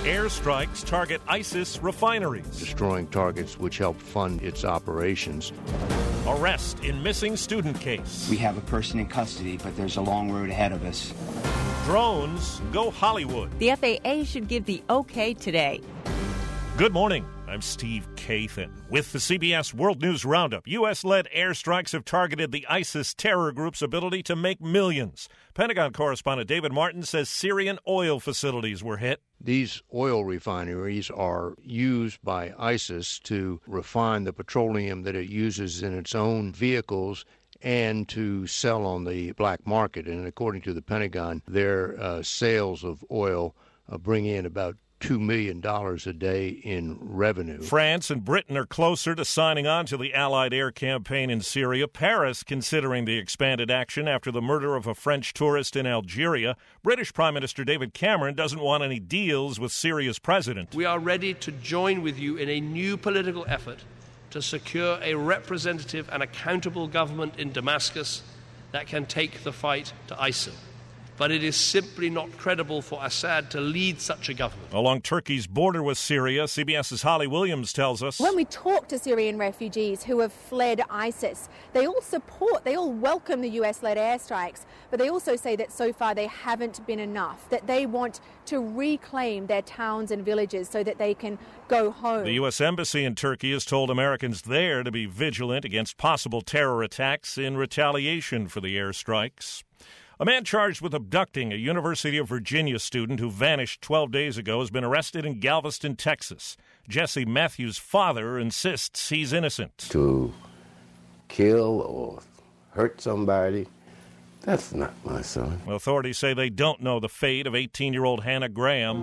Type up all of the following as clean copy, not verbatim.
Airstrikes target ISIS refineries. Destroying targets which help fund its operations. Arrest in missing student case. We have a person in custody, but there's a long road ahead of us. Drones go Hollywood. The FAA should give the okay today. Good morning. I'm Steve Kathan. With the CBS World News Roundup, U.S.-led airstrikes have targeted the ISIS terror group's ability to make millions. Pentagon correspondent David Martin says Syrian oil facilities were hit. These oil refineries are used by ISIS to refine the petroleum that it uses in its own vehicles and to sell on the black market. And according to the Pentagon, their sales of oil bring in about $2 million a day in revenue. France and Britain are closer to signing on to the Allied air campaign in Syria. Paris considering the expanded action after the murder of a French tourist in Algeria. British Prime Minister David Cameron doesn't want any deals with Syria's president. We are ready to join with you in a new political effort to secure a representative and accountable government in Damascus that can take the fight to ISIL. But it is simply not credible for Assad to lead such a government. Along Turkey's border with Syria, CBS's Holly Williams tells us. When we talk to Syrian refugees who have fled ISIS, they all welcome the US-led airstrikes, but they also say that so far they haven't been enough, that they want to reclaim their towns and villages so that they can go home. The U.S. Embassy in Turkey has told Americans there to be vigilant against possible terror attacks in retaliation for the airstrikes. A man charged with abducting a University of Virginia student who vanished 12 days ago has been arrested in Galveston, Texas. Jesse Matthews' father insists he's innocent. To kill or hurt somebody, that's not my son. Authorities say they don't know the fate of 18-year-old Hannah Graham.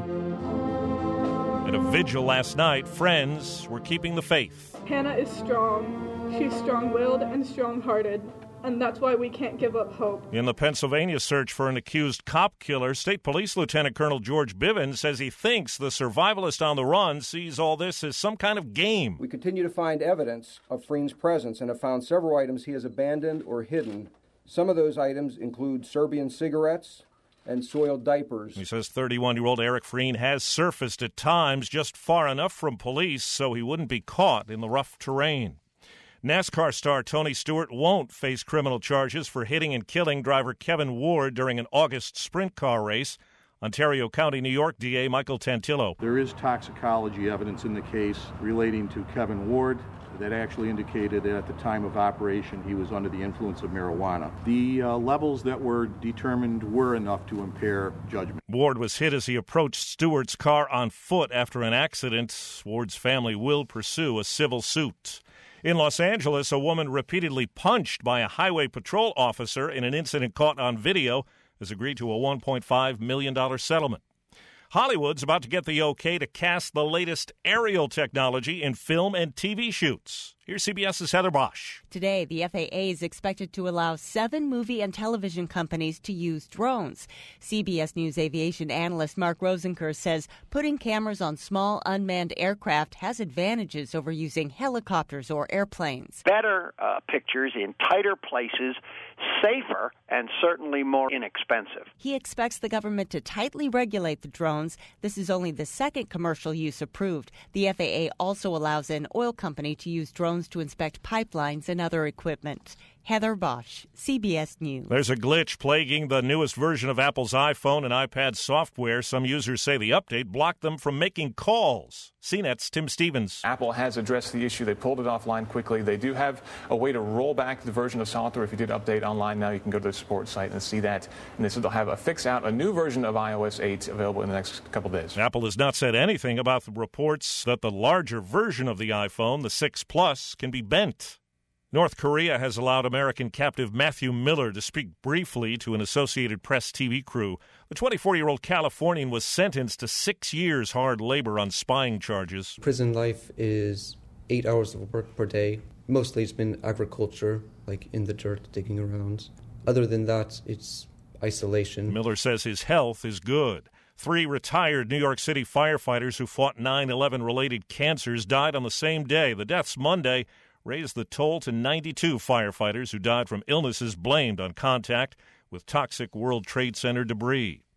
At a vigil last night, friends were keeping the faith. Hannah is strong. She's strong-willed and strong-hearted. And that's why we can't give up hope. In the Pennsylvania search for an accused cop killer, State Police Lieutenant Colonel George Bivens says he thinks the survivalist on the run sees all this as some kind of game. We continue to find evidence of Freen's presence and have found several items he has abandoned or hidden. Some of those items include Serbian cigarettes and soiled diapers. He says 31-year-old Eric Freen has surfaced at times just far enough from police so he wouldn't be caught in the rough terrain. NASCAR star Tony Stewart won't face criminal charges for hitting and killing driver Kevin Ward during an August sprint car race. Ontario County, New York DA Michael Tantillo. There is toxicology evidence in the case relating to Kevin Ward that actually indicated that at the time of operation he was under the influence of marijuana. The levels that were determined were enough to impair judgment. Ward was hit as he approached Stewart's car on foot after an accident. Ward's family will pursue a civil suit. In Los Angeles, a woman repeatedly punched by a highway patrol officer in an incident caught on video has agreed to a $1.5 million settlement. Hollywood's about to get the okay to cast the latest aerial technology in film and TV shoots. Here's CBS's Heather Bosch. Today, the FAA is expected to allow 7 movie and television companies to use drones. CBS News aviation analyst Mark Rosenker says putting cameras on small unmanned aircraft has advantages over using helicopters or airplanes. Better pictures in tighter places, safer, and certainly more inexpensive. He expects the government to tightly regulate the drones. This is only the second commercial use approved. The FAA also allows an oil company to use drones to inspect pipelines and other equipment. Heather Bosch, CBS News. There's a glitch plaguing the newest version of Apple's iPhone and iPad software. Some users say the update blocked them from making calls. CNET's Tim Stevens. Apple has addressed the issue. They pulled it offline quickly. They do have a way to roll back the version of software. If you did update online now, you can go to the support site and see that. And they said they'll have a new version of iOS 8 available in the next couple days. Apple has not said anything about the reports that the larger version of the iPhone, the 6 Plus, can be bent. North Korea has allowed American captive Matthew Miller to speak briefly to an Associated Press TV crew. The 24-year-old Californian was sentenced to 6 years hard labor on spying charges. Prison life is 8 hours of work per day. Mostly it's been agriculture, like in the dirt, digging around. Other than that, it's isolation. Miller says his health is good. 3 retired New York City firefighters who fought 9/11-related cancers died on the same day. The deaths Monday raised the toll to 92 firefighters who died from illnesses blamed on contact with toxic World Trade Center debris.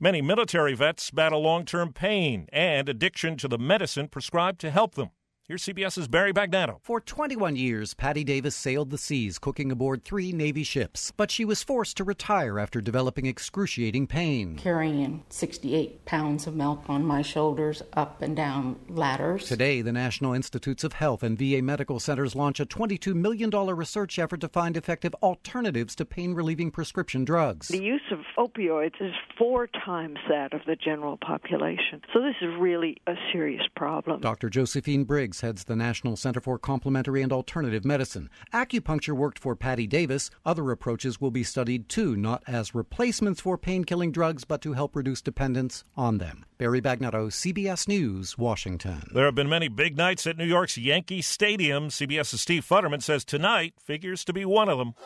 Many military vets battle long-term pain and addiction to the medicine prescribed to help them. Here's CBS's Barry Bagnano. For 21 years, Patty Davis sailed the seas, cooking aboard 3 Navy ships. But she was forced to retire after developing excruciating pain. Carrying 68 pounds of milk on my shoulders up and down ladders. Today, the National Institutes of Health and VA medical centers launch a $22 million research effort to find effective alternatives to pain-relieving prescription drugs. The use of opioids is 4 times that of the general population. So this is really a serious problem. Dr. Josephine Briggs heads the National Center for Complementary and Alternative Medicine. Acupuncture worked for Patty Davis. Other approaches will be studied too, not as replacements for pain-killing drugs, but to help reduce dependence on them. Barry Bagnetto, CBS News, Washington. There have been many big nights at New York's Yankee Stadium. CBS's Steve Futterman says tonight figures to be one of them.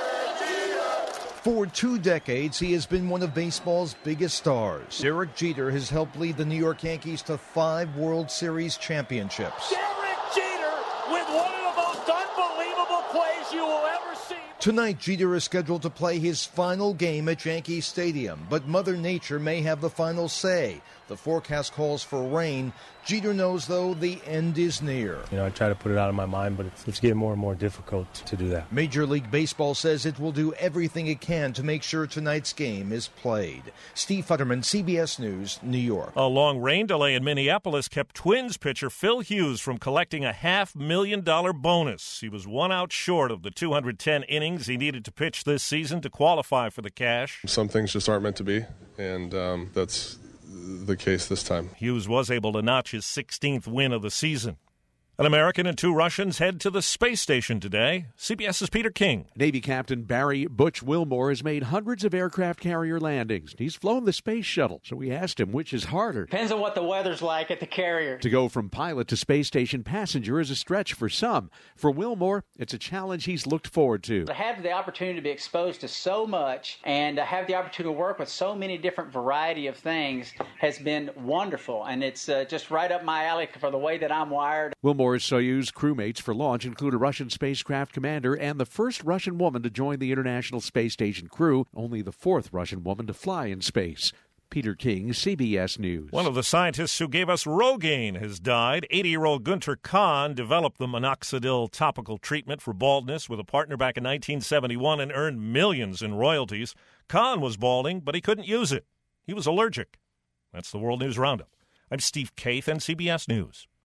For 2 decades, he has been one of baseball's biggest stars. Derek Jeter has helped lead the New York Yankees to 5 World Series championships. Derek Jeter with one of the most unbelievable plays you will ever see. Tonight, Jeter is scheduled to play his final game at Yankee Stadium, but Mother Nature may have the final say. The forecast calls for rain. Jeter knows, though, the end is near. I try to put it out of my mind, but it's getting more and more difficult to do that. Major League Baseball says it will do everything it can to make sure tonight's game is played. Steve Futterman, CBS News, New York. A long rain delay in Minneapolis kept Twins pitcher Phil Hughes from collecting a $500,000 bonus. He was 1 out short of the 210 innings he needed to pitch this season to qualify for the cash. Some things just aren't meant to be, and that's the case this time. Hughes was able to notch his 16th win of the season. An American and 2 Russians head to the space station today. CBS's Peter King. Navy Captain Barry Butch Wilmore has made hundreds of aircraft carrier landings. He's flown the space shuttle, so we asked him which is harder. Depends on what the weather's like at the carrier. To go from pilot to space station passenger is a stretch for some. For Wilmore, it's a challenge he's looked forward to. To have the opportunity to be exposed to so much and to have the opportunity to work with so many different variety of things has been wonderful, and it's just right up my alley for the way that I'm wired. Wilmore's Soyuz crewmates for launch include a Russian spacecraft commander and the first Russian woman to join the International Space Station crew, only the 4th Russian woman to fly in space. Peter King, CBS News. One of the scientists who gave us Rogaine has died. 80-year-old Gunter Kahn developed the minoxidil topical treatment for baldness with a partner back in 1971 and earned millions in royalties. Kahn was balding, but he couldn't use it. He was allergic. That's the World News Roundup. I'm Steve Kaith, CBS News.